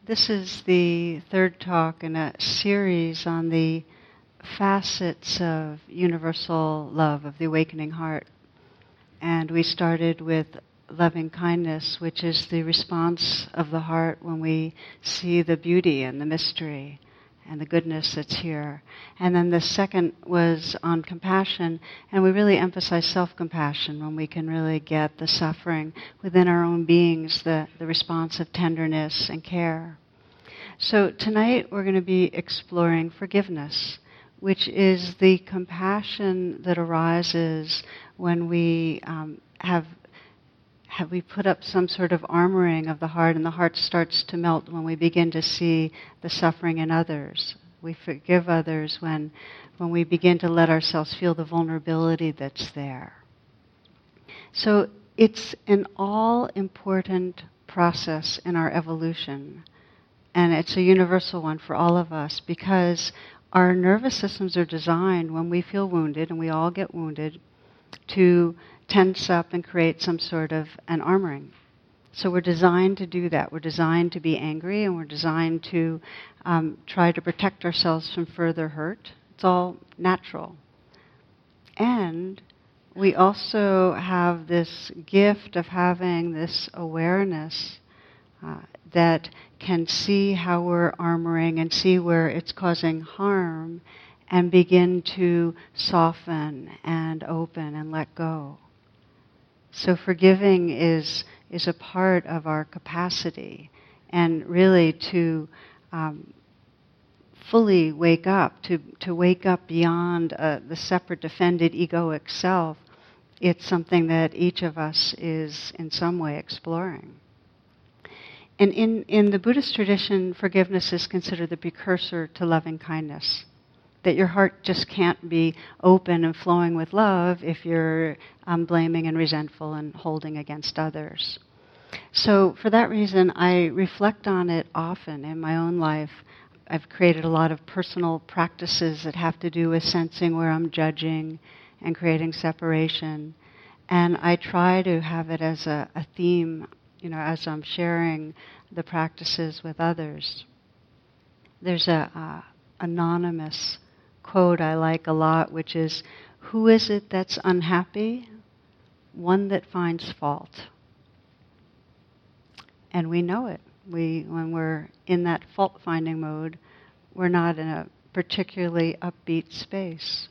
This is the third talk in a series on the facets of universal love, of the awakening heart. And we started with loving kindness, which is the response of the heart when we see the beauty and the mystery and the goodness that's here. And then the second was on compassion, and we really emphasize self-compassion when we can really get the suffering within our own beings, the response of tenderness and care. So tonight we're going to be exploring forgiveness, which is the compassion that arises when we have we put up some sort of armoring of the heart, and the heart starts to melt when we begin to see the suffering in others. We forgive others when we begin to let ourselves feel the vulnerability that's there. So it's an all-important process in our evolution, and it's a universal one for all of us, because our nervous systems are designed when we feel wounded, and we all get wounded, to tense up and create some sort of an armoring. So we're designed to do that. We're designed to be angry, and we're designed to try to protect ourselves from further hurt. It's all natural. And we also have this gift of having this awareness that can see how we're armoring and see where it's causing harm and begin to soften and open and let go. So forgiving is a part of our capacity, and really to fully wake up, to wake up beyond the separate, defended, egoic self. It's something that each of us is in some way exploring. And in the Buddhist tradition, forgiveness is considered the precursor to loving kindness. That your heart just can't be open and flowing with love if you're blaming and resentful and holding against others. So for that reason, I reflect on it often in my own life. I've created a lot of personal practices that have to do with sensing where I'm judging and creating separation. And I try to have it as a theme, as I'm sharing the practices with others. There's a anonymous quote I like a lot, which is, "Who is it that's unhappy? One that finds fault." And we know it. When we're in that fault-finding mode, we're not in a particularly upbeat space.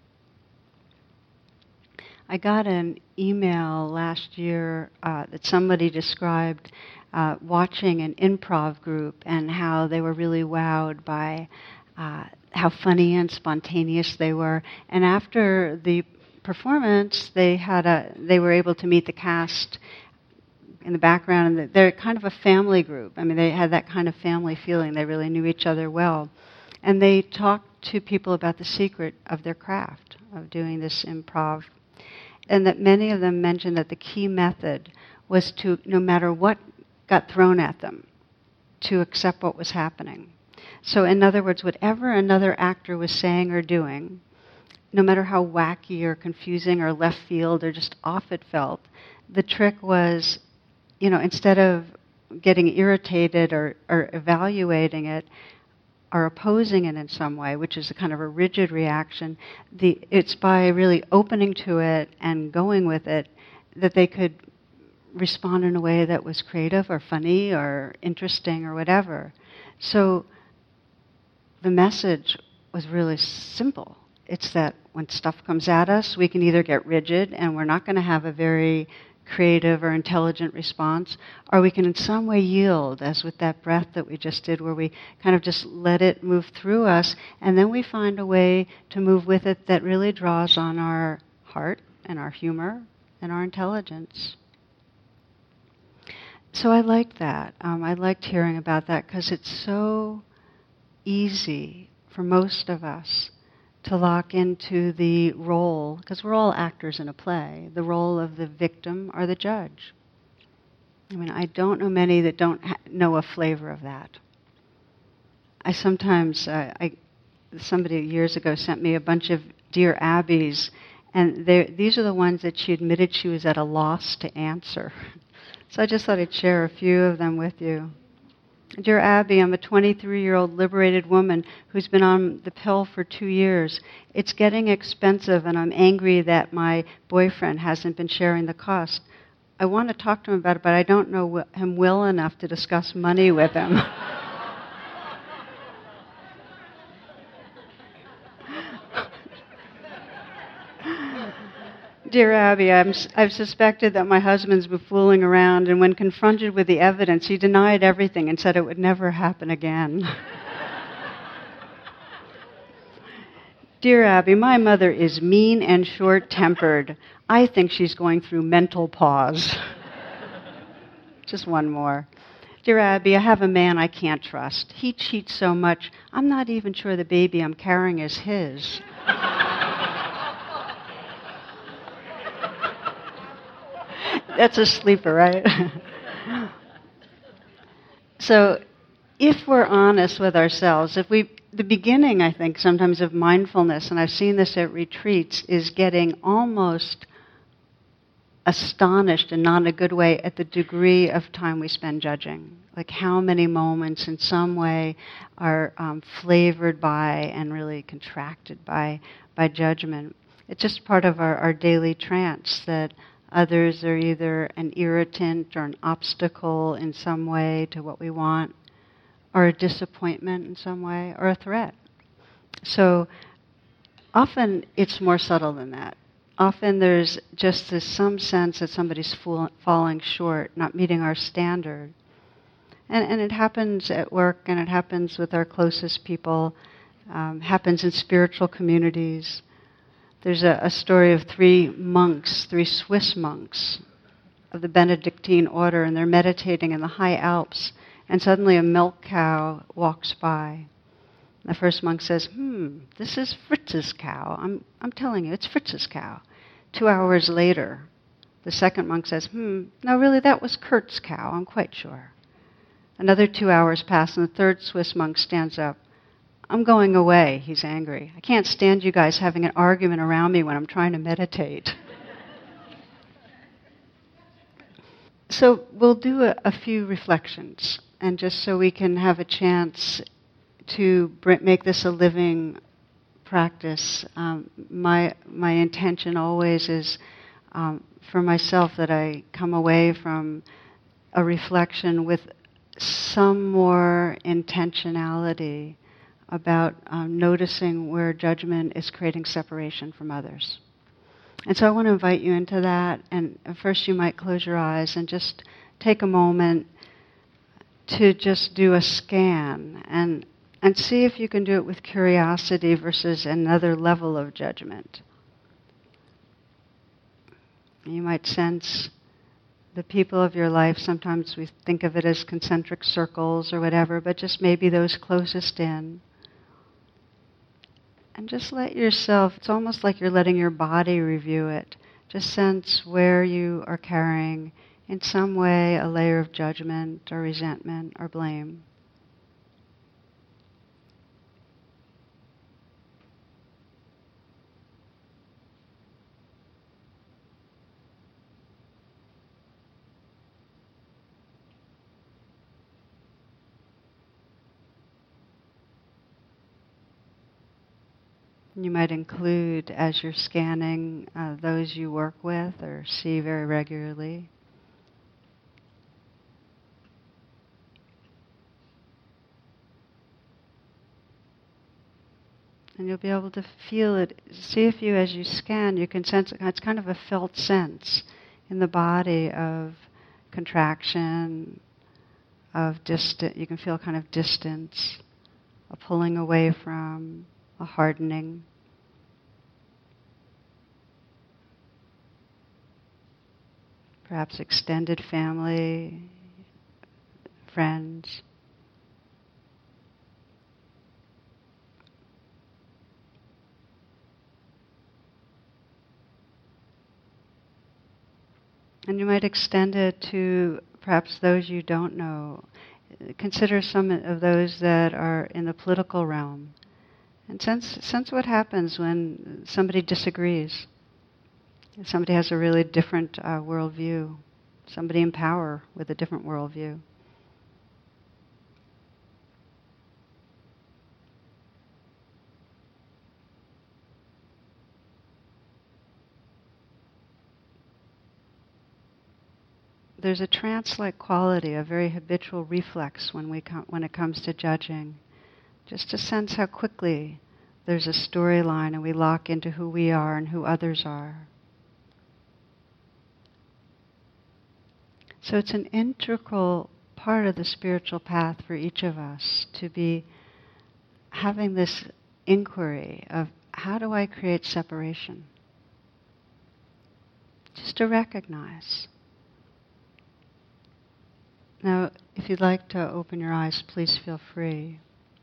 I got an email last year that somebody described watching an improv group and how they were really wowed by how funny and spontaneous they were. And after the performance, they were able to meet the cast in the background, and they're kind of a family group. I mean, they had that kind of family feeling. They really knew each other well. And they talked to people about the secret of their craft, of doing this improv. And that many of them mentioned that the key method was to, no matter what got thrown at them, to accept what was happening. So in other words, whatever another actor was saying or doing, no matter how wacky or confusing or left field or just off it felt, the trick was, instead of getting irritated or evaluating it or opposing it in some way, which is a kind of a rigid reaction, it's by really opening to it and going with it that they could respond in a way that was creative or funny or interesting or whatever. So the message was really simple. It's that when stuff comes at us, we can either get rigid and we're not going to have a very creative or intelligent response, or we can in some way yield, as with that breath that we just did, where we kind of just let it move through us, and then we find a way to move with it that really draws on our heart and our humor and our intelligence. So I liked that. I liked hearing about that because it's so easy for most of us to lock into the role, because we're all actors in a play, the role of the victim or the judge. I mean, I don't know many that don't know a flavor of that. I sometimes, somebody years ago sent me a bunch of Dear Abbeys, and these are the ones that she admitted she was at a loss to answer. So I just thought I'd share a few of them with you. Dear Abby, I'm a 23-year-old liberated woman who's been on the pill for 2 years. It's getting expensive, and I'm angry that my boyfriend hasn't been sharing the cost. I want to talk to him about it, but I don't know him well enough to discuss money with him. Dear Abby, I've suspected that my husband's been fooling around, and when confronted with the evidence, he denied everything and said it would never happen again. Dear Abby, my mother is mean and short-tempered. I think she's going through mental pause. Just one more. Dear Abby, I have a man I can't trust. He cheats so much, I'm not even sure the baby I'm carrying is his. That's a sleeper, right? So, if we're honest with ourselves, the beginning, I think, sometimes of mindfulness, and I've seen this at retreats, is getting almost astonished, and not in a good way, at the degree of time we spend judging. Like how many moments in some way are flavored by and really contracted by judgment. It's just part of our daily trance that others are either an irritant or an obstacle in some way to what we want, or a disappointment in some way, or a threat. So often it's more subtle than that. Often there's just some sense that somebody's falling short, not meeting our standard. And it happens at work, and it happens with our closest people, happens in spiritual communities. There's a story of 3 Swiss monks of the Benedictine order, and they're meditating in the high Alps, and suddenly a milk cow walks by. The first monk says, this is Fritz's cow. I'm telling you, it's Fritz's cow. 2 hours later, the second monk says, no, really, that was Kurt's cow, I'm quite sure. Another 2 hours pass, and the third Swiss monk stands up. I'm going away, he's angry. I can't stand you guys having an argument around me when I'm trying to meditate. So we'll do a few reflections, and just so we can have a chance to make this a living practice. My intention always is for myself that I come away from a reflection with some more intentionality about noticing where judgment is creating separation from others. And so I want to invite you into that, and first you might close your eyes and just take a moment to just do a scan and see if you can do it with curiosity versus another level of judgment. You might sense the people of your life. Sometimes we think of it as concentric circles or whatever, but just maybe those closest in. And just let yourself, it's almost like you're letting your body review it. Just sense where you are carrying, in some way, a layer of judgment or resentment or blame. You might include, as you're scanning, those you work with or see very regularly. And you'll be able to feel it. See if you, as you scan, you can sense it's kind of a felt sense in the body of contraction, of distance. You can feel kind of distance, a pulling away from, a hardening. Perhaps extended family, friends. And you might extend it to perhaps those you don't know. Consider some of those that are in the political realm. And sense what happens when somebody disagrees. Somebody has a really different worldview. Somebody in power with a different worldview. there's a trance-like quality, a very habitual reflex when it comes to judging. Just to sense how quickly there's a storyline and we lock into who we are and who others are. So it's an integral part of the spiritual path for each of us to be having this inquiry of how do I create separation? Just to recognize. Now, if you'd like to open your eyes, please feel free.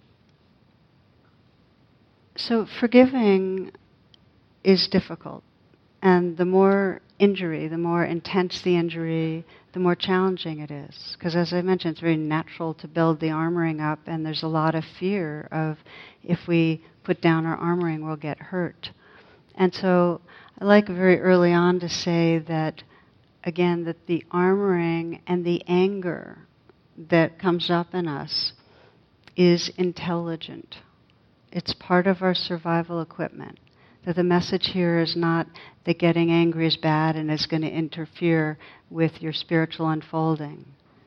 So forgiving is difficult. And the more injury, the more intense the injury, the more challenging it is. Because as I mentioned, it's very natural to build the armoring up, and there's a lot of fear of if we put down our armoring, we'll get hurt. And so I like very early on to say that, again, that the armoring and the anger that comes up in us is intelligent. It's part of our survival equipment. That the message here is not that getting angry is bad and is going to interfere with your spiritual unfolding.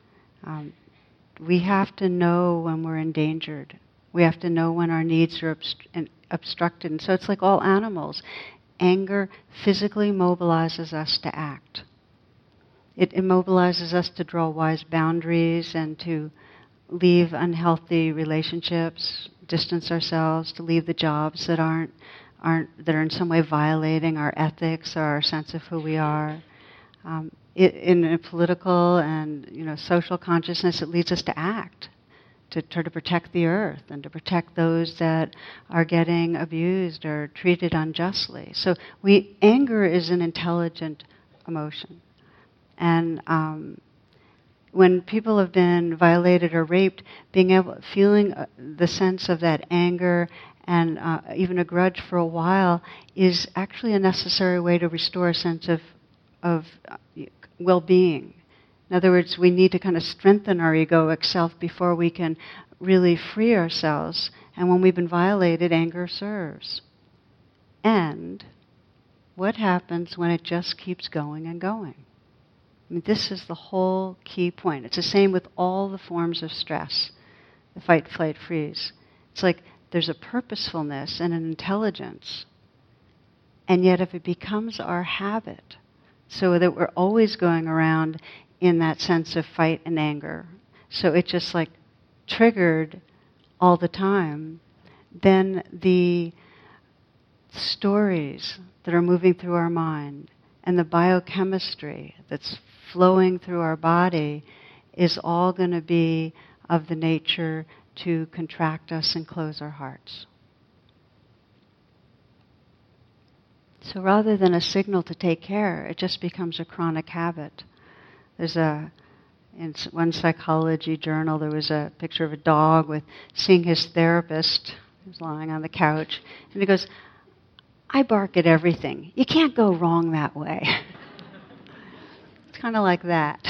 We have to know when we're endangered. We have to know when our needs are obstructed. And so it's like all animals. Anger physically mobilizes us to act. It immobilizes us to draw wise boundaries and to leave unhealthy relationships, distance ourselves, to leave the jobs that are in some way violating our ethics or our sense of who we are. In a political and social consciousness, it leads us to act, to try to protect the earth and to protect those that are getting abused or treated unjustly. So anger is an intelligent emotion. And when people have been violated or raped, feeling the sense of that anger and even a grudge for a while is actually a necessary way to restore a sense of well-being. In other words, we need to kind of strengthen our egoic self before we can really free ourselves. And when we've been violated, anger serves. And what happens when it just keeps going and going? I mean, this is the whole key point. It's the same with all the forms of stress, the fight, flight, freeze. It's like there's a purposefulness and an intelligence. And yet if it becomes our habit, so that we're always going around in that sense of fight and anger, so it just like triggered all the time, then the stories that are moving through our mind and the biochemistry that's flowing through our body is all going to be of the nature to contract us and close our hearts. So rather than a signal to take care, it just becomes a chronic habit. In one psychology journal, there was a picture of a dog seeing his therapist. He was lying on the couch, and he goes, "I bark at everything. You can't go wrong that way." It's kind of like that.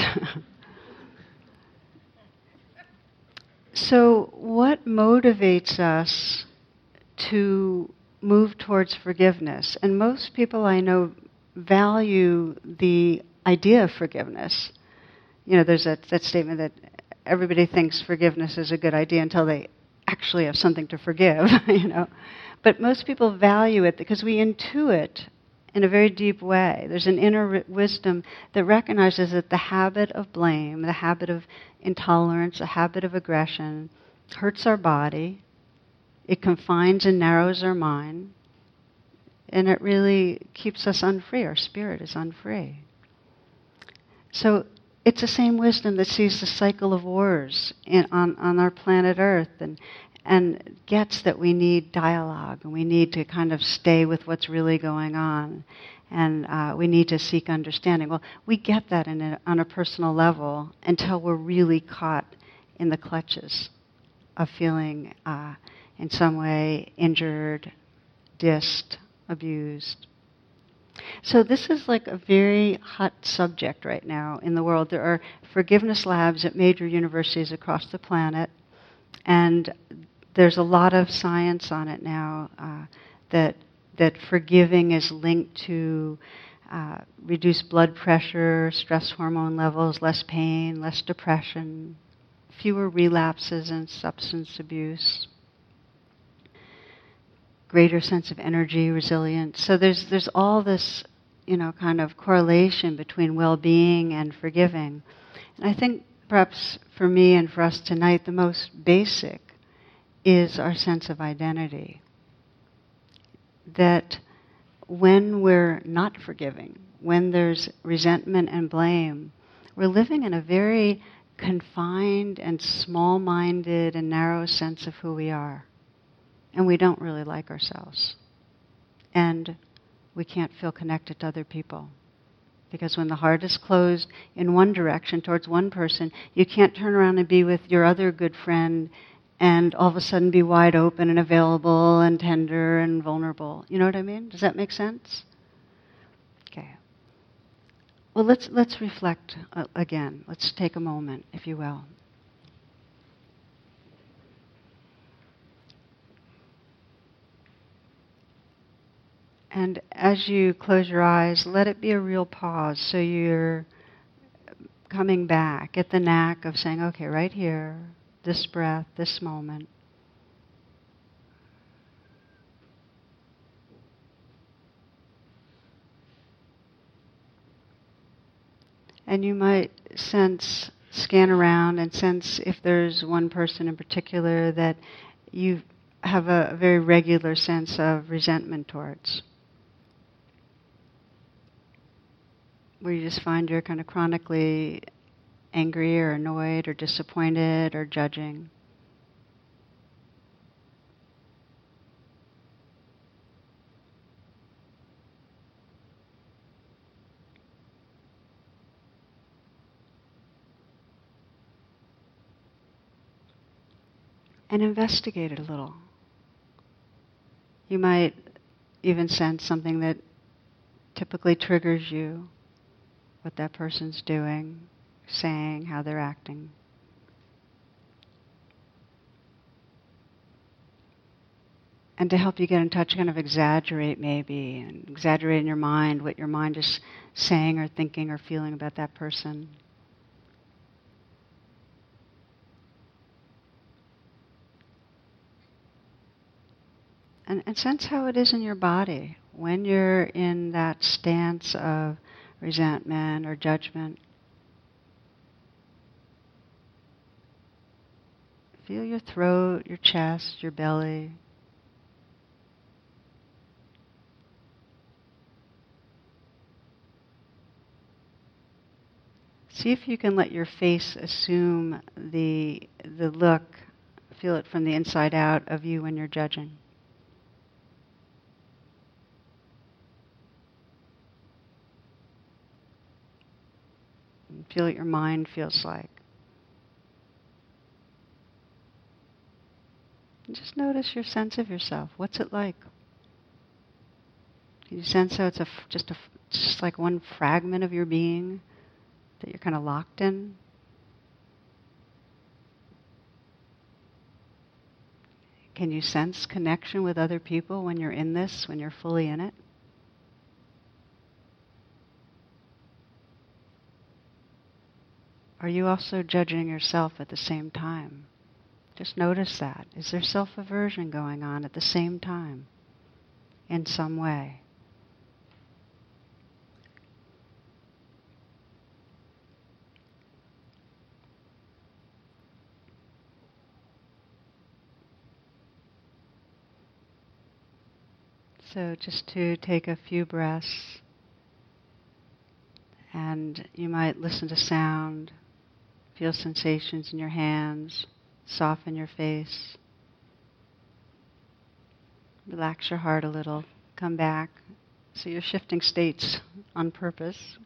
So what motivates us to move towards forgiveness? And most people I know value the idea of forgiveness. There's that statement that everybody thinks forgiveness is a good idea until they actually have something to forgive, But most people value it because we intuit in a very deep way. There's an inner wisdom that recognizes that the habit of blame, the habit of intolerance, the habit of aggression hurts our body, it confines and narrows our mind, and it really keeps us unfree. Our spirit is unfree. So it's the same wisdom that sees the cycle of wars on our planet Earth and gets that we need dialogue and we need to kind of stay with what's really going on and we need to seek understanding. Well, we get that on a personal level until we're really caught in the clutches of feeling in some way injured, dissed, abused. So this is like a very hot subject right now in the world. There are forgiveness labs at major universities across the planet, and there's a lot of science on it now that forgiving is linked to reduced blood pressure, stress hormone levels, less pain, less depression, fewer relapses in substance abuse, greater sense of energy, resilience. So there's all this, kind of correlation between well-being and forgiving. And I think perhaps for me and for us tonight, the most basic is our sense of identity. That when we're not forgiving, when there's resentment and blame, we're living in a very confined and small-minded and narrow sense of who we are. And we don't really like ourselves. And we can't feel connected to other people. Because when the heart is closed in one direction towards one person, you can't turn around and be with your other good friend and all of a sudden be wide open and available and tender and vulnerable. You know what I mean? Does that make sense? Okay. Well, let's reflect again. Let's take a moment, if you will. And as you close your eyes, let it be a real pause. So you're coming back. Get the knack of saying, okay, right here, this breath, this moment. And you might scan around and sense if there's one person in particular that you have a very regular sense of resentment towards. Where you just find you're kind of chronically angry or annoyed or disappointed or judging. And investigate it a little. You might even sense something that typically triggers you, what that person's doing, saying, how they're acting. And to help you get in touch, kind of exaggerate maybe, and exaggerate in your mind what your mind is saying or thinking or feeling about that person. And sense how it is in your body when you're in that stance of resentment or judgment. Feel your throat, your chest, your belly. See if you can let your face assume the look, feel it from the inside out of you when you're judging. And feel what your mind feels like. And just notice your sense of yourself. What's it like? Can you sense how it's just like one fragment of your being that you're kind of locked in? Can you sense connection with other people when you're in this, when you're fully in it? Are you also judging yourself at the same time? Just notice that. Is there self-aversion going on at the same time in some way? So just to take a few breaths, and you might listen to sound, feel sensations in your hands, soften your face. Relax your heart a little, come back. So you're shifting states on purpose.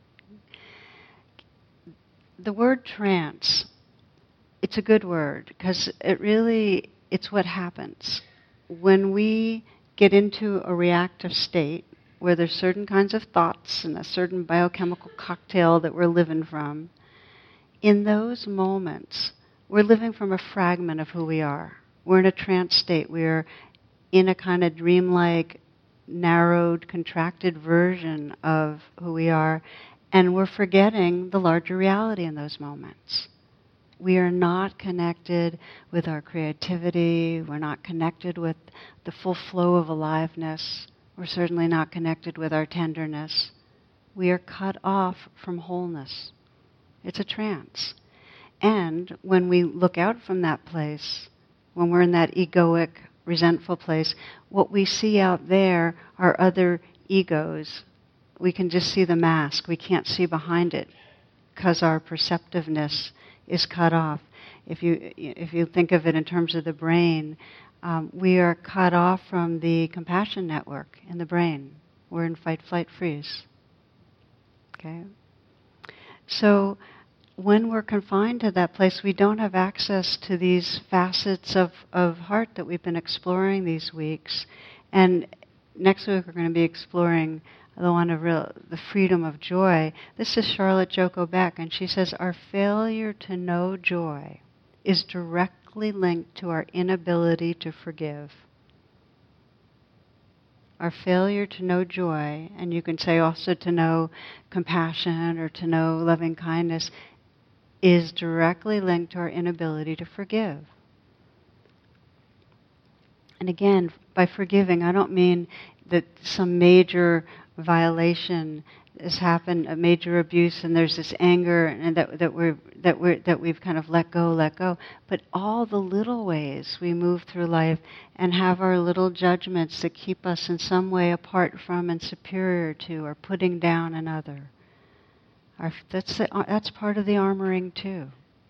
The word trance, it's a good word because it's what happens. When we get into a reactive state where there's certain kinds of thoughts and a certain biochemical cocktail that we're living from, in those moments, we're living from a fragment of who we are. We're in a trance state. We're in a kind of dreamlike narrowed, contracted version of who we are, and we're forgetting the larger reality in those moments. We are not connected with our creativity. We're not connected with the full flow of aliveness. We're certainly not connected with our tenderness. We are cut off from wholeness. It's a trance. And when we look out from that place, when we're in that egoic, resentful place, what we see out there are other egos. We can just see the mask. We can't see behind it because our perceptiveness is cut off. If you think of it in terms of the brain, we are cut off from the compassion network in the brain. We're in fight, flight, freeze. Okay? So when we're confined to that place, we don't have access to these facets of heart that we've been exploring these weeks. And next week we're going to be exploring the one of the freedom of joy. This is Charlotte Joko Beck, and she says, our failure to know joy is directly linked to our inability to forgive. Our failure to know joy, and you can say also to know compassion or to know loving kindness, is directly linked to our inability to forgive. And again, by forgiving, I don't mean that some major violation has happened, a major abuse, and there's this anger, and that we've kind of let go. But all the little ways we move through life and have our little judgments that keep us in some way apart from and superior to, or putting down another. That's part of the armoring too.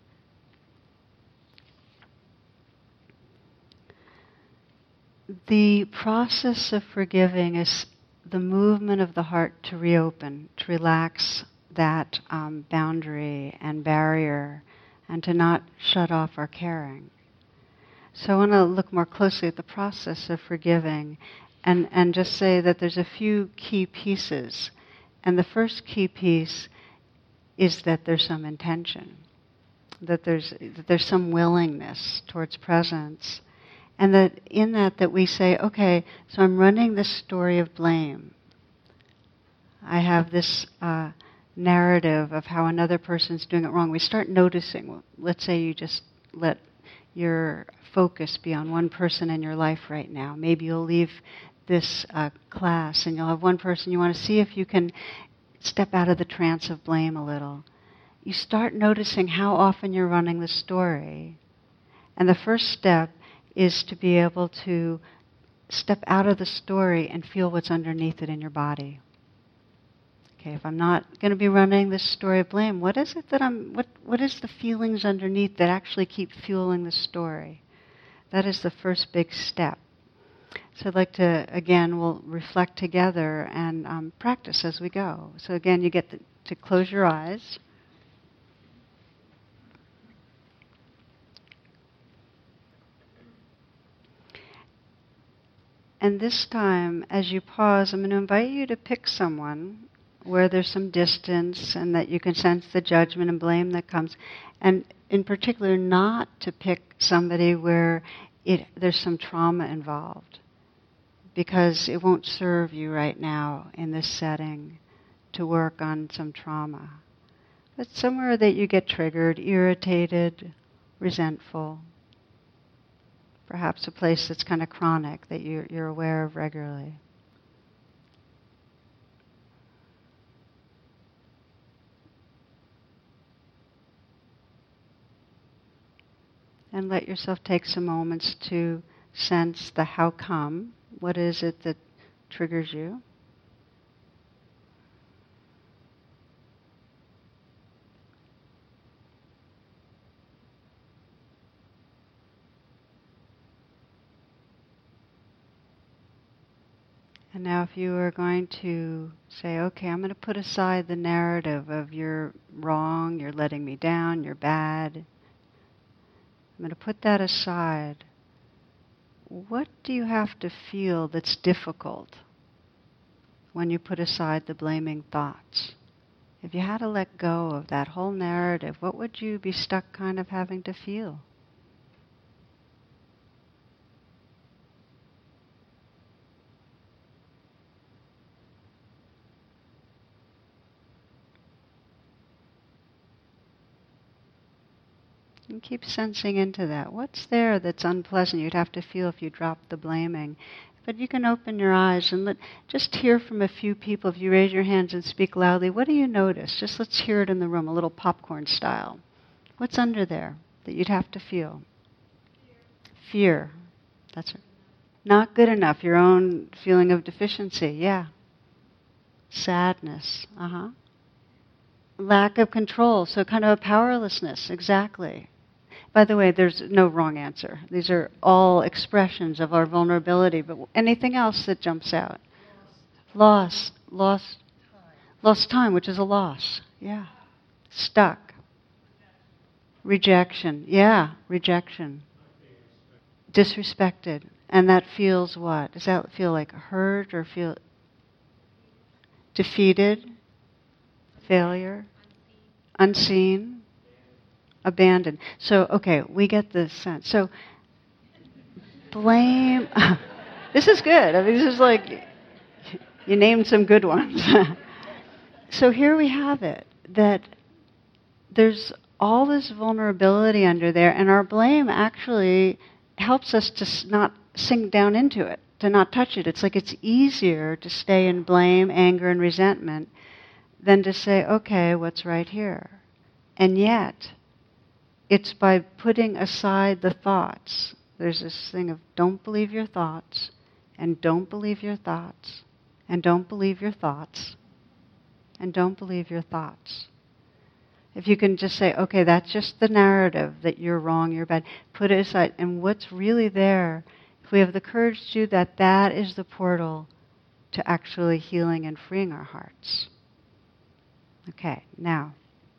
The process of forgiving is the movement of the heart to reopen, to relax that boundary and barrier, and to not shut off our caring. So I want to look more closely at the process of forgiving and just say that there's a few key pieces. And the first key piece is that there's some intention, that there's some willingness towards presence. And that in that we say, okay, so I'm running this story of blame. I have this narrative of how another person's doing it wrong. We start noticing. Well, let's say you just let your focus be on one person in your life right now. Maybe you'll leave this class and you'll have one person. You want to see if you can step out of the trance of blame a little. You start noticing how often you're running the story. And the first step is to be able to step out of the story and feel what's underneath it in your body. Okay, if I'm not going to be running this story of blame, what is it that what is the feelings underneath that actually keep fueling the story? That is the first big step. So I'd like to, again, we'll reflect together and practice as we go. So again, you get to close your eyes. And this time, as you pause, I'm going to invite you to pick someone where there's some distance and that you can sense the judgment and blame that comes. And in particular, not to pick somebody where there's some trauma involved, because it won't serve you right now in this setting to work on some trauma. But somewhere that you get triggered, irritated, resentful. Perhaps a place that's kind of chronic, that you're aware of regularly. And let yourself take some moments to sense the how come. What is it that triggers you? And now if you are going to say, okay, I'm going to put aside the narrative of you're wrong, you're letting me down, you're bad. I'm going to put that aside. What do you have to feel that's difficult when you put aside the blaming thoughts? If you had to let go of that whole narrative, what would you be stuck kind of having to feel? And keep sensing into that. What's there that's unpleasant you'd have to feel if you dropped the blaming? But you can open your eyes and just hear from a few people. If you raise your hands and speak loudly, what do you notice? Just let's hear it in the room, a little popcorn style. What's under there that you'd have to feel? Fear. That's right. Not good enough, your own feeling of deficiency, yeah. Sadness, Lack of control, so kind of a powerlessness, exactly. By the way, there's no wrong answer. These are all expressions of our vulnerability, but anything else that jumps out? Lost time, which is a loss, yeah. Stuck. Rejection, yeah, rejection. Disrespected. And that feels what? Does that feel like hurt or feel defeated? Failure? Unseen? Abandoned. So, okay, we get this sense. So, blame. This is good. I mean, this is like, you named some good ones. So here we have it, that there's all this vulnerability under there, and our blame actually helps us to not sink down into it, to not touch it. It's like it's easier to stay in blame, anger, and resentment than to say, okay, what's right here? And yet, it's by putting aside the thoughts. There's this thing of don't believe your thoughts, and don't believe your thoughts, and don't believe your thoughts, and don't believe your thoughts. If you can just say, okay, that's just the narrative that you're wrong, you're bad, put it aside. And what's really there, if we have the courage to do that, that is the portal to actually healing and freeing our hearts. Okay, now,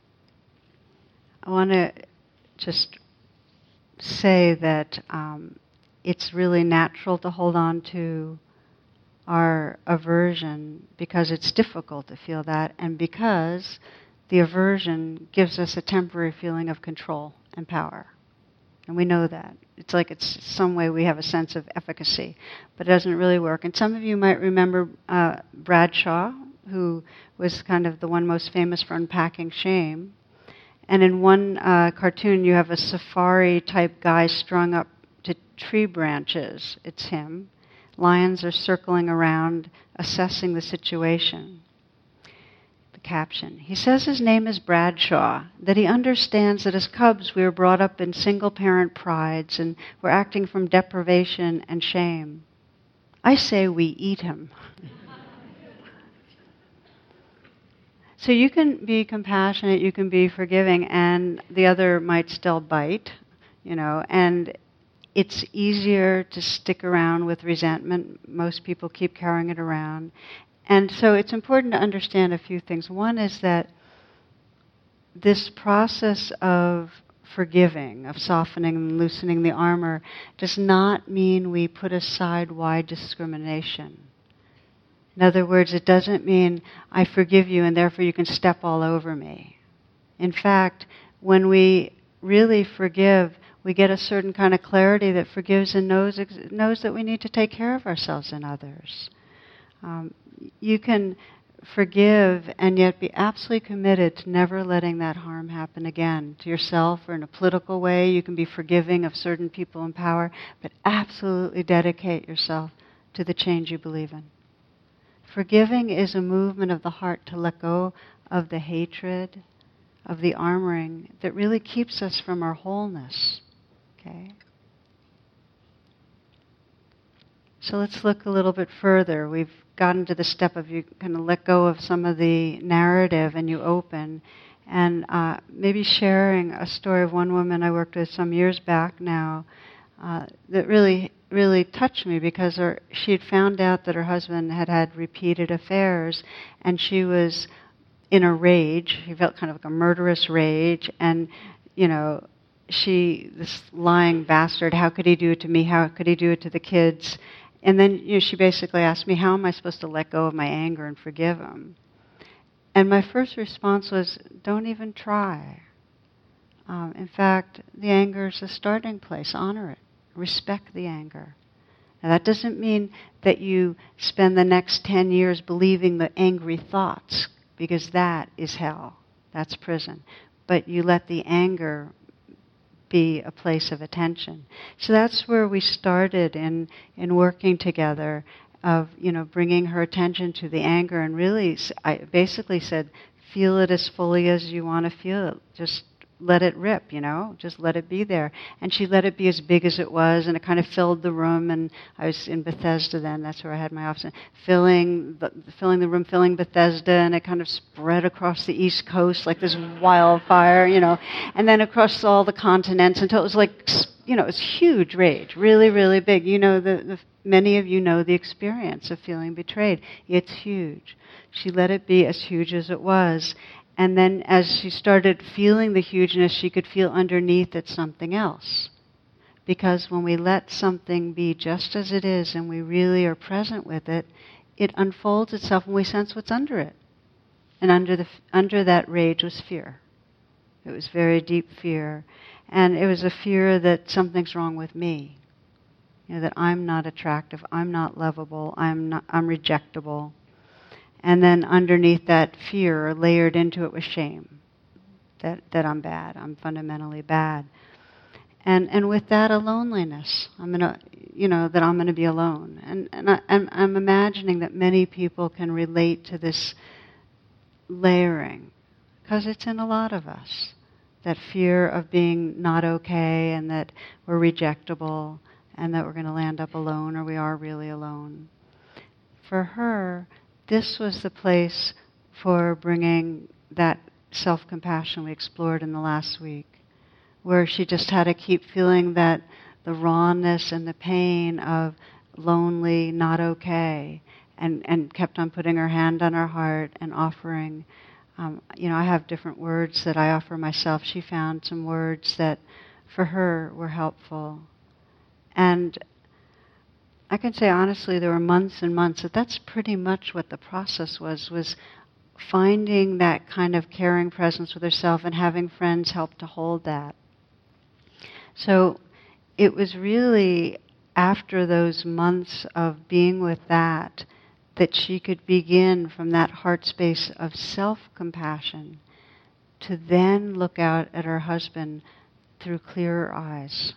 I want to just say that it's really natural to hold on to our aversion because it's difficult to feel that, and because the aversion gives us a temporary feeling of control and power. And we know that. It's like it's some way we have a sense of efficacy, but it doesn't really work. And some of you might remember Bradshaw, who was kind of the one most famous for unpacking shame. And in one cartoon, you have a safari-type guy strung up to tree branches. It's him. Lions are circling around, assessing the situation. The caption. He says his name is Bradshaw, that he understands that as cubs we were brought up in single-parent prides and we're acting from deprivation and shame. I say we eat him. So you can be compassionate, you can be forgiving, and the other might still bite, and it's easier to stick around with resentment. Most people keep carrying it around. And so it's important to understand a few things. One is that this process of forgiving, of softening and loosening the armor, does not mean we put aside wide discrimination. In other words, it doesn't mean I forgive you and therefore you can step all over me. In fact, when we really forgive, we get a certain kind of clarity that forgives and knows that we need to take care of ourselves and others. You can forgive and yet be absolutely committed to never letting that harm happen again to yourself, or in a political way. You can be forgiving of certain people in power, but absolutely dedicate yourself to the change you believe in. Forgiving is a movement of the heart to let go of the hatred, of the armoring that really keeps us from our wholeness. Okay? So let's look a little bit further. We've gotten to the step of you kind of let go of some of the narrative and you open. And maybe sharing a story of one woman I worked with some years back now that really touched me, because she had found out that her husband had had repeated affairs, and she was in a rage. She felt kind of like a murderous rage, and this lying bastard, how could he do it to me? How could he do it to the kids? And then she basically asked me, how am I supposed to let go of my anger and forgive him? And my first response was, don't even try. In fact, the anger is the starting place. Honor it. Respect the anger. Now that doesn't mean that you spend the next 10 years believing the angry thoughts, because that is hell. That's prison. But you let the anger be a place of attention. So that's where we started in working together, of bringing her attention to the anger, and really I basically said, feel it as fully as you want to feel it. Just let it rip, just let it be there. And she let it be as big as it was, and it kind of filled the room. And I was in Bethesda then, that's where I had my office, filling the room, filling Bethesda, and it kind of spread across the East Coast like this wildfire, and then across all the continents until it was like, it was huge rage, really, really big. Many of you know the experience of feeling betrayed. It's huge. She let it be as huge as it was. And then as she started feeling the hugeness, she could feel underneath it something else. Because when we let something be just as it is and we really are present with it, it unfolds itself and we sense what's under it. And under that rage was fear. It was very deep fear. And it was a fear that something's wrong with me. That I'm not attractive, I'm not lovable, I'm rejectable. And then underneath that fear, layered into it was shame. That I'm bad, I'm fundamentally bad. And with that, a loneliness. that I'm gonna be alone. And I'm imagining that many people can relate to this layering, because it's in a lot of us. That fear of being not okay, and that we're rejectable, and that we're going to land up alone, or we are really alone. For her, this was the place for bringing that self-compassion we explored in the last week, where she just had to keep feeling that the rawness and the pain of lonely, not okay, and kept on putting her hand on her heart and offering. I have different words that I offer myself. She found some words that, for her, were helpful. And I can say honestly, there were months and months that's pretty much what the process was finding that kind of caring presence with herself and having friends help to hold that. So it was really after those months of being with that she could begin from that heart space of self-compassion to then look out at her husband through clearer eyes.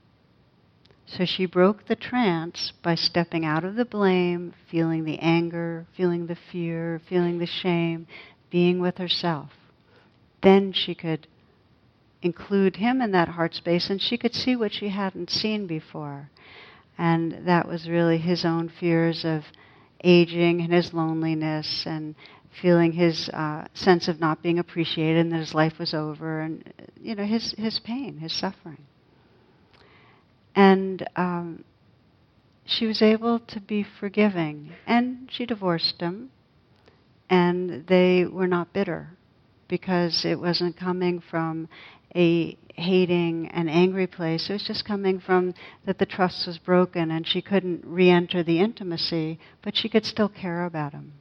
So she broke the trance by stepping out of the blame, feeling the anger, feeling the fear, feeling the shame, being with herself. Then she could include him in that heart space, and she could see what she hadn't seen before. And that was really his own fears of aging and his loneliness and feeling his sense of not being appreciated and that his life was over, and his pain, his suffering. And she was able to be forgiving, and she divorced him, and they were not bitter because it wasn't coming from a hating and angry place. It was just coming from that the trust was broken and she couldn't re-enter the intimacy, but she could still care about him.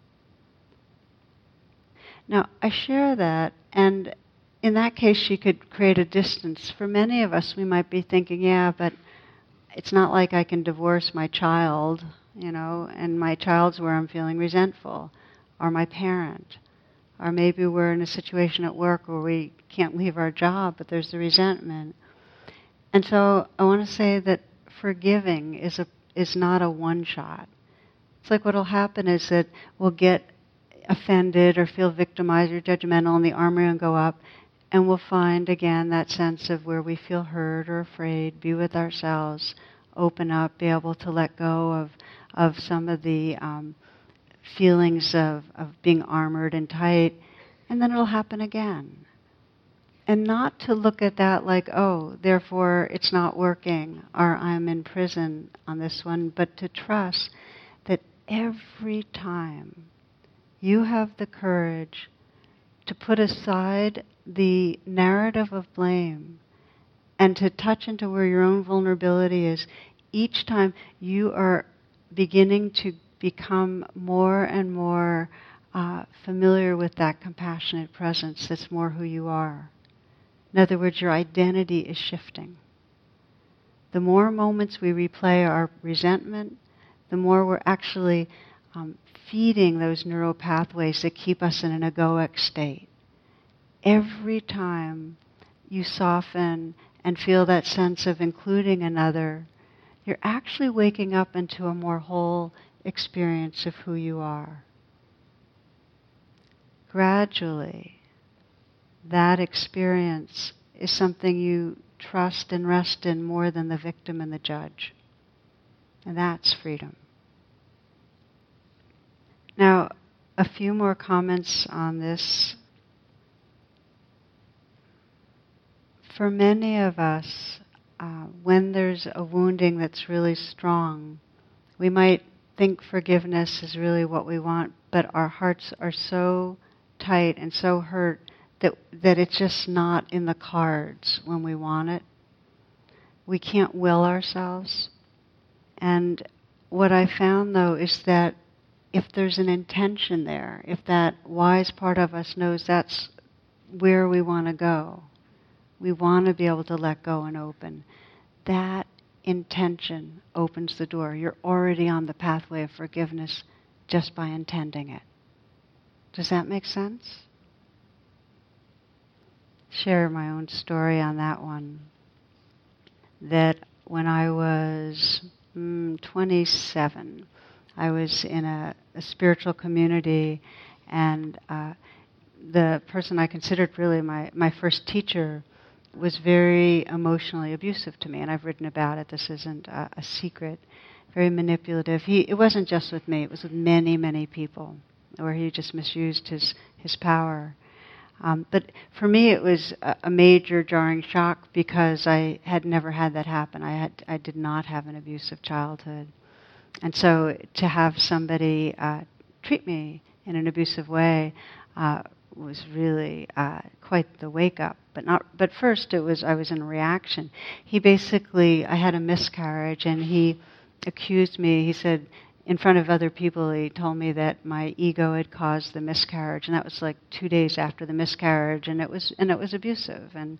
Now, I share that, and in that case she could create a distance. For many of us, we might be thinking, yeah, but it's not like I can divorce my child, and my child's where I'm feeling resentful, or my parent. Or maybe we're in a situation at work where we can't leave our job, but there's the resentment. And so I want to say that forgiving is not a one-shot. It's like what'll happen is that we'll get offended or feel victimized or judgmental, and the armor will go up, and we'll find again that sense of where we feel hurt or afraid, be with ourselves, open up, be able to let go of some of the feelings of being armored and tight, and then it'll happen again. And not to look at that like, oh, therefore it's not working, or I'm in prison on this one, but to trust that every time you have the courage to put aside the narrative of blame and to touch into where your own vulnerability is, each time you are beginning to become more and more familiar with that compassionate presence that's more who you are. In other words, your identity is shifting. The more moments we replay our resentment, the more we're actually feeding those neural pathways that keep us in an egoic state. Every time you soften and feel that sense of including another, you're actually waking up into a more whole experience of who you are. Gradually, that experience is something you trust and rest in more than the victim and the judge. And that's freedom. Now, a few more comments on this. For many of us, when there's a wounding that's really strong, we might think forgiveness is really what we want, but our hearts are so tight and so hurt that it's just not in the cards when we want it. We can't will ourselves. And what I found, though, is that if there's an intention there, if that wise part of us knows that's where we want to go, we want to be able to let go and open, that intention opens the door. You're already on the pathway of forgiveness just by intending it. Does that make sense? Share my own story on that one. That when I was 27, I was in a spiritual community, and the person I considered really my first teacher was very emotionally abusive to me, and I've written about it. This isn't a secret. Very manipulative. It wasn't just with me. It was with many, many people, where he just misused his power. But for me, it was a major jarring shock because I had never had that happen. I did not have an abusive childhood. And so to have somebody treat me in an abusive way was really quite the wake-up. But first, I was in reaction. I had a miscarriage, and he accused me. He said, in front of other people, he told me that my ego had caused the miscarriage, and that was like 2 days after the miscarriage, and it was abusive. And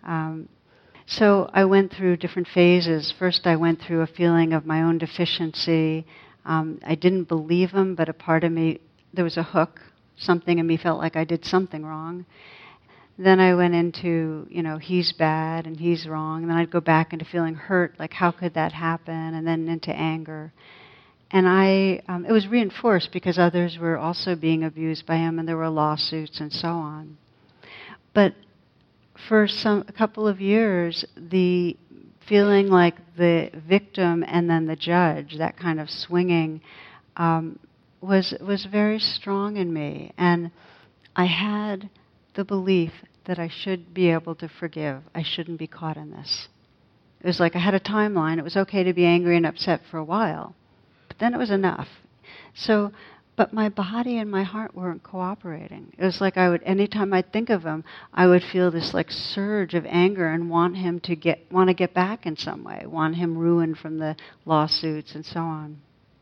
so I went through different phases. First, I went through a feeling of my own deficiency. I didn't believe him, but a part of me, there was a hook. Something in me felt like I did something wrong. Then I went into, he's bad and he's wrong. And then I'd go back into feeling hurt, like how could that happen? And then into anger. And it was reinforced because others were also being abused by him, and there were lawsuits and so on. But for a couple of years, the feeling like the victim and then the judge, that kind of swinging, was very strong in me. And I had the belief that I should be able to forgive. I shouldn't be caught in this. It was like I had a timeline. It was okay to be angry and upset for a while. Then it was enough. But my body and my heart weren't cooperating. It was like anytime I'd think of him, I would feel this like surge of anger and want to get back in some way, want him ruined from the lawsuits and so on.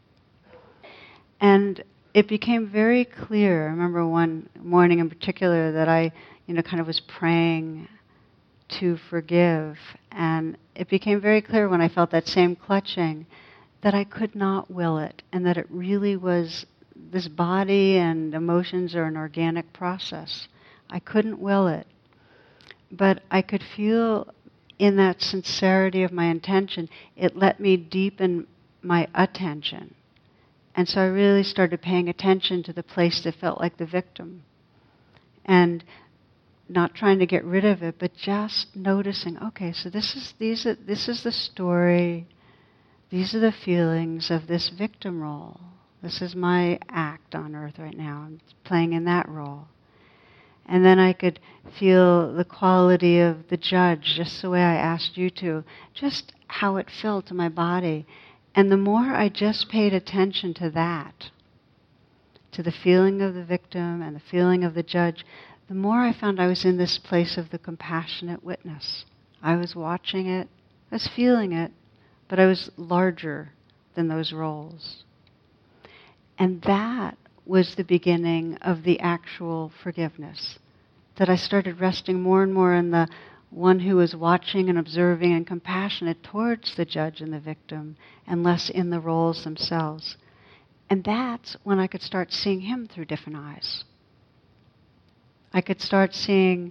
And it became very clear. I remember one morning in particular that I, kind of was praying to forgive, and it became very clear when I felt that same clutching that I could not will it, and that it really was, this body and emotions are an organic process. I couldn't will it. But I could feel in that sincerity of my intention, it let me deepen my attention. And so I really started paying attention to the place that felt like the victim. And not trying to get rid of it, but just noticing, okay, so this is the story. These are the feelings of this victim role. This is my act on earth right now. I'm playing in that role. And then I could feel the quality of the judge, just the way I asked you to, just how it felt to my body. And the more I just paid attention to that, to the feeling of the victim and the feeling of the judge, the more I found I was in this place of the compassionate witness. I was watching it, I was feeling it, but I was larger than those roles. And that was the beginning of the actual forgiveness. That I started resting more and more in the one who was watching and observing and compassionate towards the judge and the victim, and less in the roles themselves. And that's when I could start seeing him through different eyes. I could start seeing,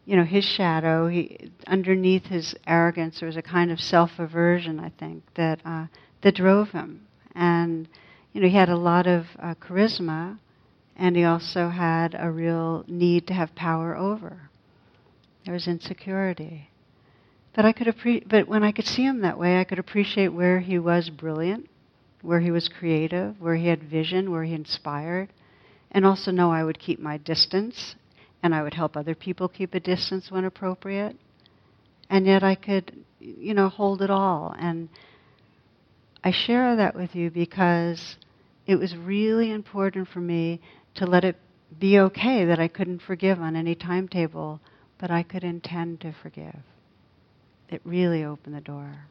his shadow. Underneath his arrogance, there was a kind of self-aversion, I think, that drove him. And he had a lot of charisma, and he also had a real need to have power over. There was insecurity. But when I could see him that way, I could appreciate where he was brilliant, where he was creative, where he had vision, where he inspired, and also know I would keep my distance, and I would help other people keep a distance when appropriate. And yet I could, hold it all. And I share that with you because it was really important for me to let it be okay that I couldn't forgive on any timetable, but I could intend to forgive. It really opened the door.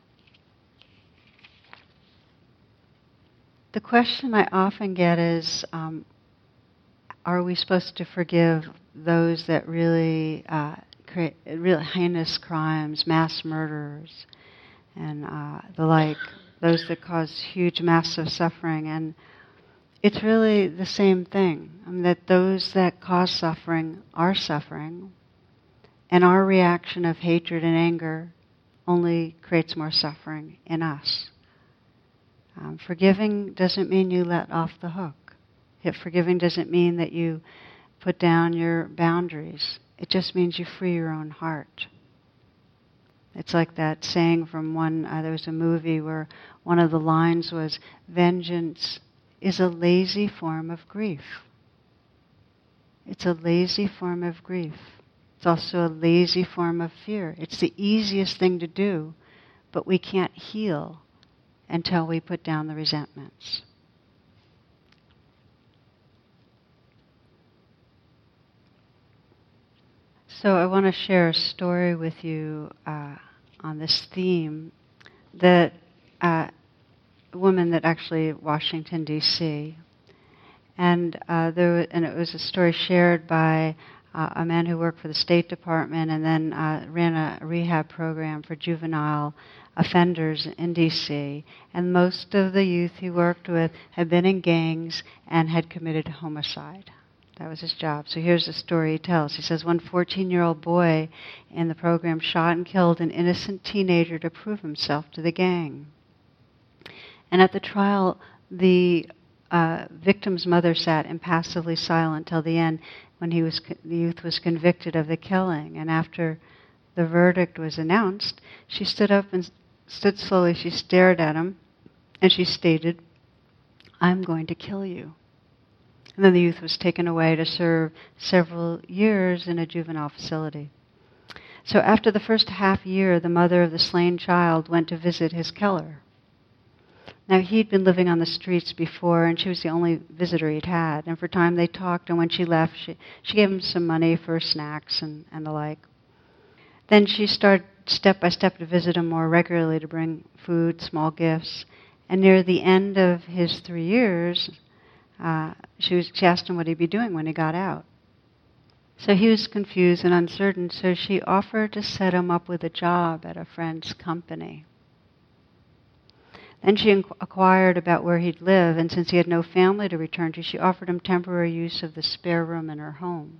The question I often get is, are we supposed to forgive those that really create real heinous crimes, mass murderers, and the like, those that cause huge, massive suffering? And it's really the same thing, that those that cause suffering are suffering, and our reaction of hatred and anger only creates more suffering in us. Forgiving doesn't mean you let off the hook. Forgiving doesn't mean that you put down your boundaries. It just means you free your own heart. It's like that saying from there was a movie where one of the lines was, vengeance is a lazy form of grief. It's a lazy form of grief. It's also a lazy form of fear. It's the easiest thing to do, but we can't heal until we put down the resentments. So I want to share a story with you on this theme that a woman that actually Washington, D.C., and it was a story shared by a man who worked for the State Department and then ran a rehab program for juvenile offenders in D.C. And most of the youth he worked with had been in gangs and had committed homicide. That was his job. So here's the story he tells. He says, one 14-year-old boy in the program shot and killed an innocent teenager to prove himself to the gang. And at the trial, the victim's mother sat impassively silent till the end when the youth was convicted of the killing. And after the verdict was announced, she stood up and stood slowly. She stared at him, and she stated, "I'm going to kill you." And then the youth was taken away to serve several years in a juvenile facility. So after the first half year, the mother of the slain child went to visit his killer. Now, he'd been living on the streets before, and she was the only visitor he'd had. And for a time they talked, and when she left, she gave him some money for snacks and the like. Then she started step by step to visit him more regularly, to bring food, small gifts. And near the end of his 3 years, she asked him what he'd be doing when he got out. So he was confused and uncertain, so she offered to set him up with a job at a friend's company. Then she inquired about where he'd live, and since he had no family to return to, she offered him temporary use of the spare room in her home.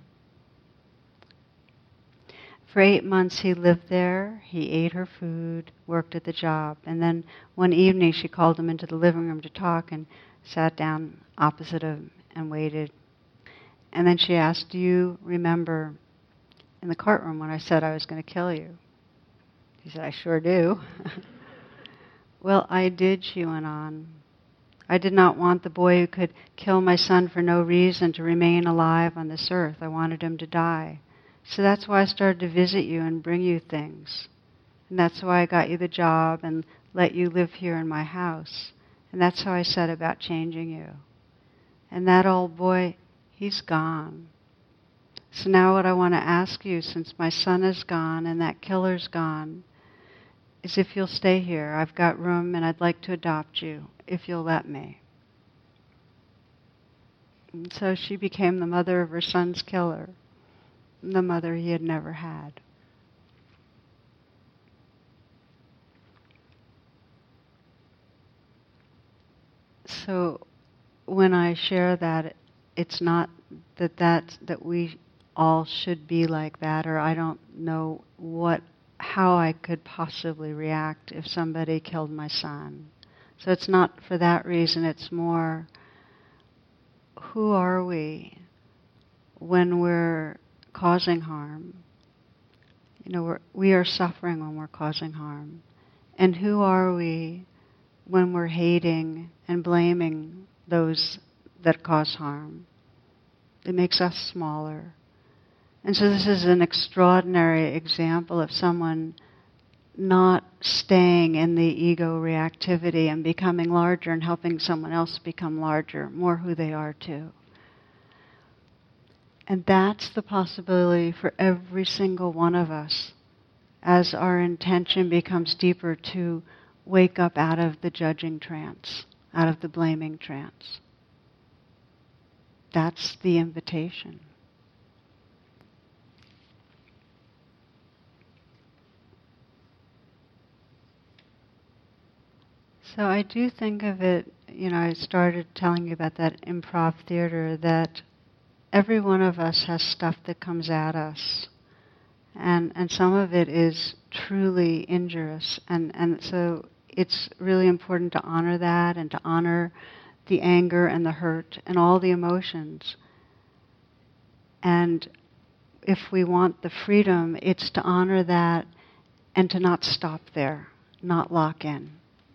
For 8 months he lived there, he ate her food, worked at the job, and then one evening she called him into the living room to talk and sat down opposite him and waited. And then she asked, "Do you remember in the courtroom when I said I was going to kill you?" He said, "I sure do." "Well, I did," she went on. "I did not want the boy who could kill my son for no reason to remain alive on this earth. I wanted him to die. So that's why I started to visit you and bring you things. And that's why I got you the job and let you live here in my house. And that's how I set about changing you. And that old boy, he's gone. So now what I want to ask you, since my son is gone and that killer's gone, is if you'll stay here. I've got room and I'd like to adopt you, if you'll let me." And so she became the mother of her son's killer, the mother he had never had. So when I share that, it's not that we all should be like that, or I don't know how I could possibly react if somebody killed my son. So it's not for that reason, it's more, who are we when we're causing harm? We are suffering when we're causing harm. And who are we when we're hating and blaming those that cause harm? It makes us smaller. And so this is an extraordinary example of someone not staying in the ego reactivity and becoming larger and helping someone else become larger, more who they are too. And that's the possibility for every single one of us as our intention becomes deeper to wake up out of the judging trance, out of the blaming trance. That's the invitation. So I do think of it, I started telling you about that improv theater, that every one of us has stuff that comes at us. And some of it is truly injurious. And so it's really important to honor that and to honor the anger and the hurt and all the emotions. And if we want the freedom, it's to honor that and to not stop there, not lock in.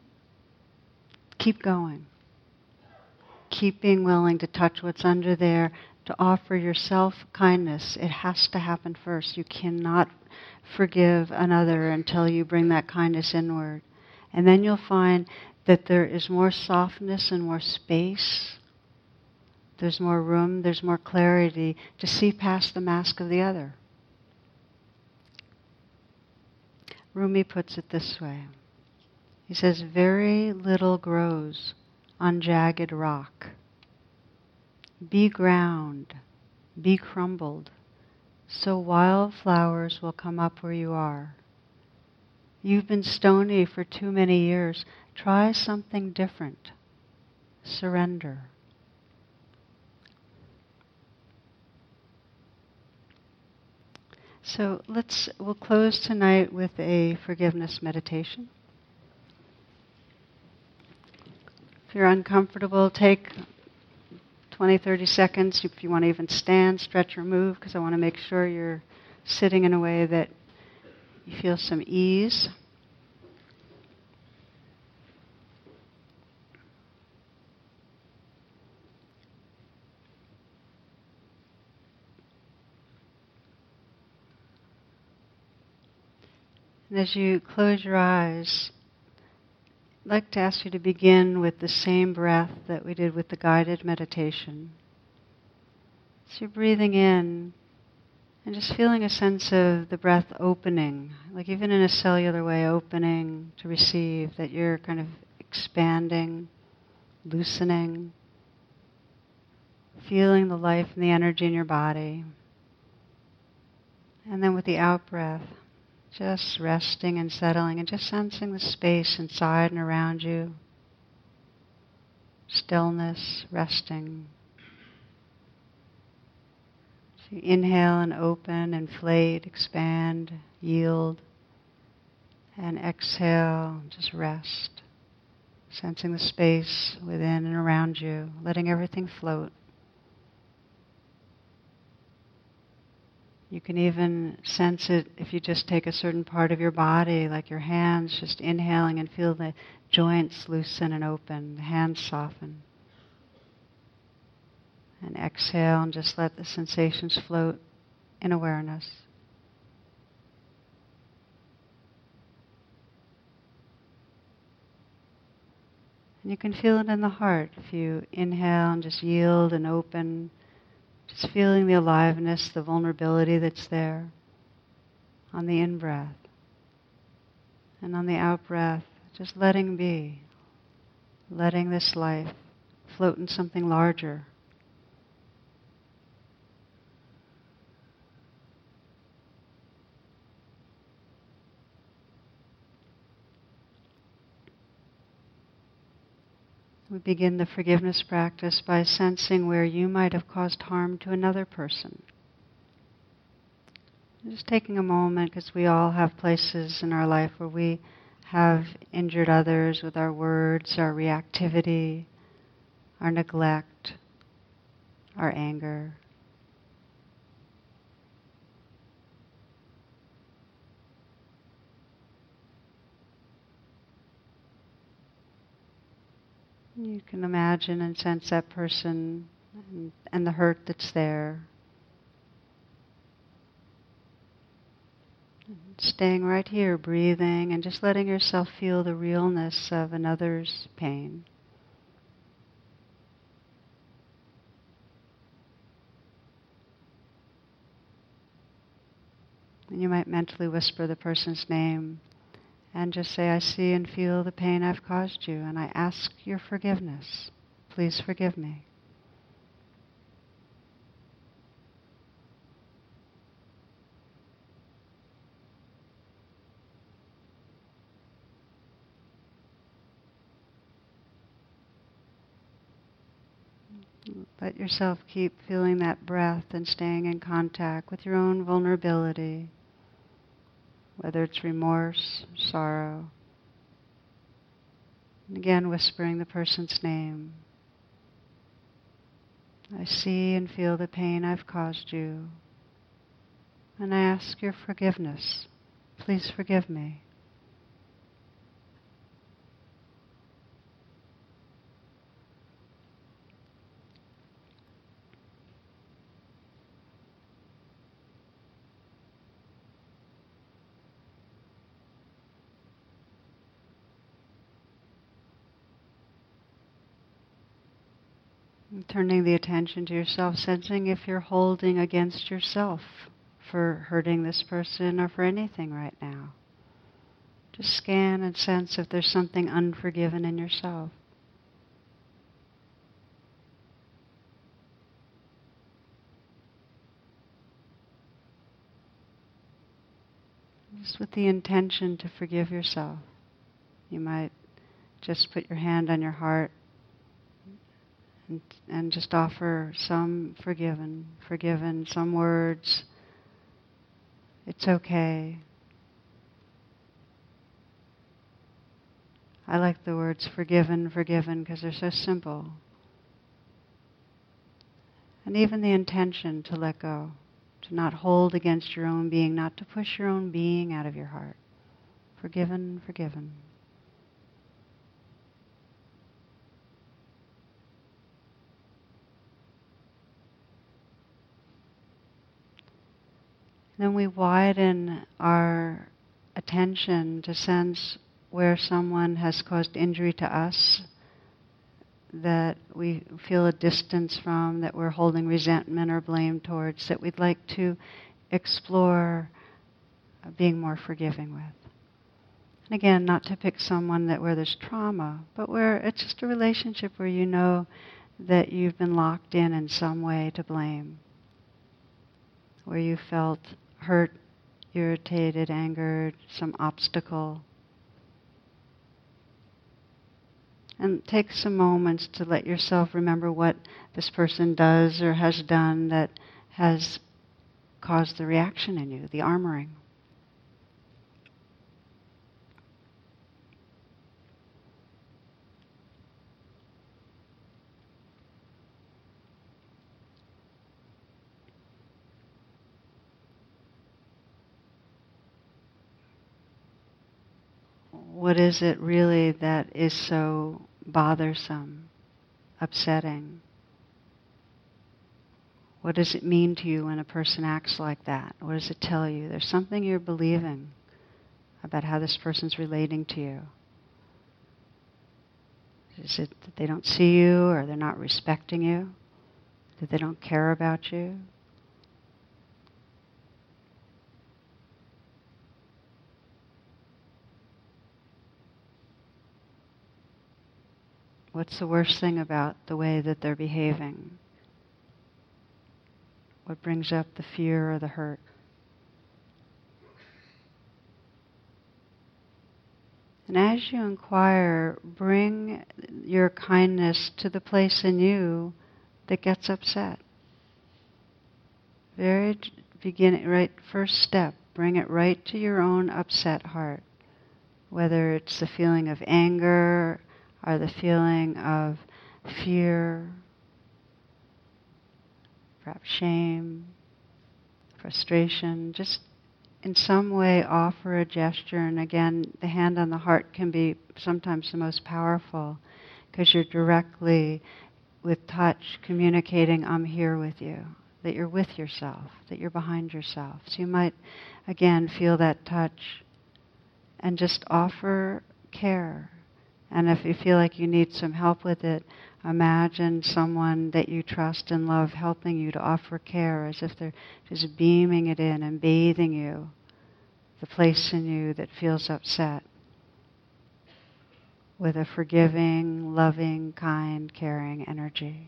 Keep going. Keep being willing to touch what's under there, to offer yourself kindness. It has to happen first. You cannot forgive another until you bring that kindness inward. And then you'll find that there is more softness and more space. There's more room, there's more clarity to see past the mask of the other. Rumi puts it this way. He says, very little grows on jagged rock. Be ground, be crumbled, so wild flowers will come up where you are. You've been stony for too many years. Try something different. Surrender. So we'll close tonight with a forgiveness meditation. If you're uncomfortable, take 20, 30 seconds. If you want to even stand, stretch or move, because I want to make sure you're sitting in a way that you feel some ease. And as you close your eyes, I'd like to ask you to begin with the same breath that we did with the guided meditation. So you're breathing in and just feeling a sense of the breath opening, like even in a cellular way, opening to receive, that you're kind of expanding, loosening, feeling the life and the energy in your body. And then with the out-breath, just resting and settling and just sensing the space inside and around you. Stillness, resting. So you inhale and open, inflate, expand, yield. And exhale, just rest. Sensing the space within and around you, letting everything float. You can even sense it if you just take a certain part of your body, like your hands, just inhaling and feel the joints loosen and open, the hands soften. And exhale and just let the sensations float in awareness. And you can feel it in the heart. If you inhale and just yield and open, just feeling the aliveness, the vulnerability that's there on the in-breath. And on the out-breath, just letting be, letting this life float in something larger. We begin the forgiveness practice by sensing where you might have caused harm to another person. Just taking a moment, because we all have places in our life where we have injured others with our words, our reactivity, our neglect, our anger. You can imagine and sense that person and the hurt that's there. Staying right here, breathing, and just letting yourself feel the realness of another's pain. And you might mentally whisper the person's name and just say, I see and feel the pain I've caused you, and I ask your forgiveness. Please forgive me. Let yourself keep feeling that breath and staying in contact with your own vulnerability, whether it's remorse, sorrow. And again, whispering the person's name. I see and feel the pain I've caused you, and I ask your forgiveness. Please forgive me. And turning the attention to yourself, sensing if you're holding against yourself for hurting this person or for anything right now. Just scan and sense if there's something unforgiven in yourself. Just with the intention to forgive yourself. You might just put your hand on your heart and just offer some forgiven, some words. It's okay. I like the words forgiven, because they're so simple. And even the intention to let go, to not hold against your own being, not to push your own being out of your heart. Forgiven. Then we widen our attention to sense where someone has caused injury to us, that we feel a distance from, that we're holding resentment or blame towards, that we'd like to explore being more forgiving with. And again, not to pick someone where there's trauma, but where it's just a relationship where you know that you've been locked in some way to blame, where you felt hurt, irritated, angered, some obstacle. And take some moments to let yourself remember what this person does or has done that has caused the reaction in you, the armoring. What is it really that is so bothersome, upsetting? What does it mean to you when a person acts like that? What does it tell you? There's something you're believing about how this person's relating to you. Is it that they don't see you, or they're not respecting you? That they don't care about you? What's the worst thing about the way that they're behaving? What brings up the fear or the hurt? And as you inquire, bring your kindness to the place in you that gets upset. Very first step, bring it right to your own upset heart. Whether it's the feeling of anger or the feeling of fear, perhaps shame, frustration, just in some way offer a gesture. And again, the hand on the heart can be sometimes the most powerful because you're directly, with touch, communicating, I'm here with you, that you're with yourself, that you're behind yourself. So you might, again, feel that touch and just offer care. And if you feel like you need some help with it, imagine someone that you trust and love helping you to offer care, as if they're just beaming it in and bathing you, the place in you that feels upset, with a forgiving, loving, kind, caring energy.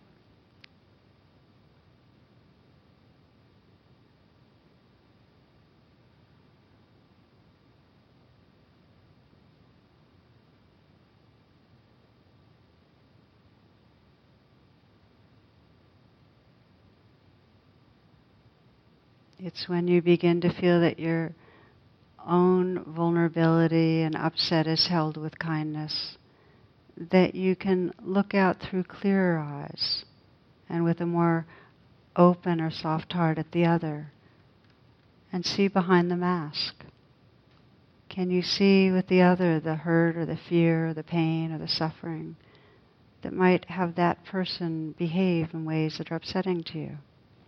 It's when you begin to feel that your own vulnerability and upset is held with kindness, that you can look out through clearer eyes and with a more open or soft heart at the other and see behind the mask. Can you see with the other the hurt or the fear or the pain or the suffering that might have that person behave in ways that are upsetting to you?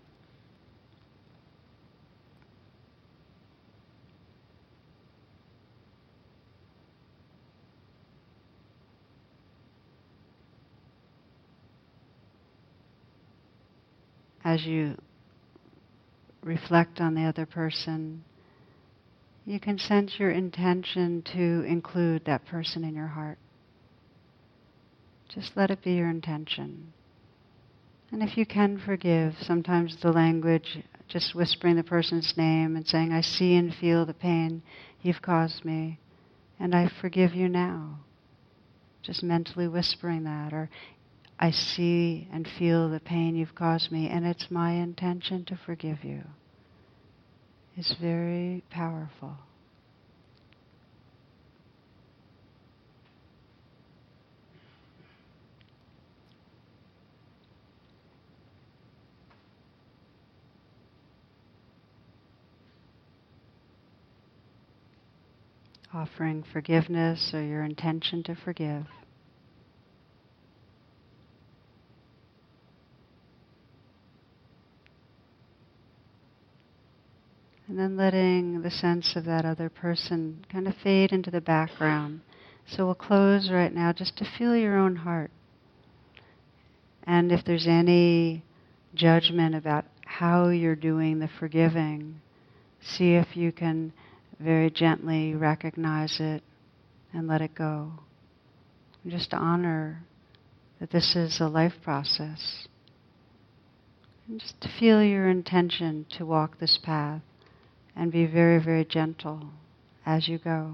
As you reflect on the other person, you can sense your intention to include that person in your heart. Just let it be your intention. And if you can forgive, sometimes the language, just whispering the person's name and saying, I see and feel the pain you've caused me, and I forgive you now. Just mentally whispering that, or I see and feel the pain you've caused me, and it's my intention to forgive you. It's very powerful. Offering forgiveness or your intention to forgive. And then letting the sense of that other person kind of fade into the background. So we'll close right now just to feel your own heart. And if there's any judgment about how you're doing the forgiving, see if you can very gently recognize it and let it go. And just honor that this is a life process. And just to feel your intention to walk this path and be very, very gentle as you go.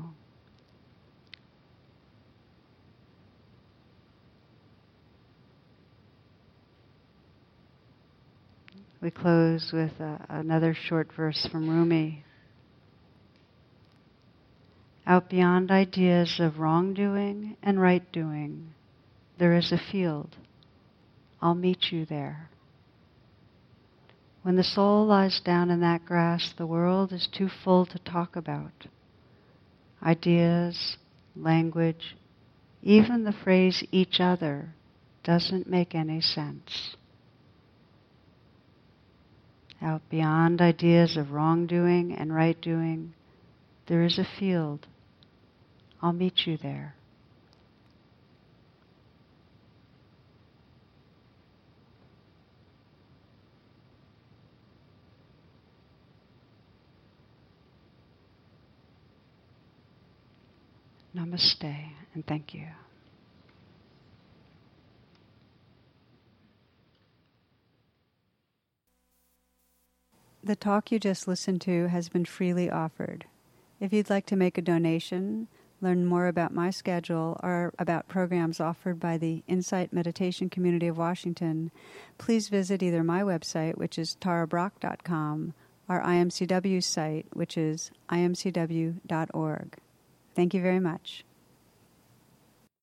We close with another short verse from Rumi. Out beyond ideas of wrongdoing and right doing, there is a field. I'll meet you there. When the soul lies down in that grass, the world is too full to talk about. Ideas, language, even the phrase each other doesn't make any sense. Out beyond ideas of wrongdoing and right doing, there is a field. I'll meet you there. Namaste, and thank you. The talk you just listened to has been freely offered. If you'd like to make a donation, learn more about my schedule, or about programs offered by the Insight Meditation Community of Washington, please visit either my website, which is tarabrock.com, our IMCW site, which is imcw.org. Thank you very much.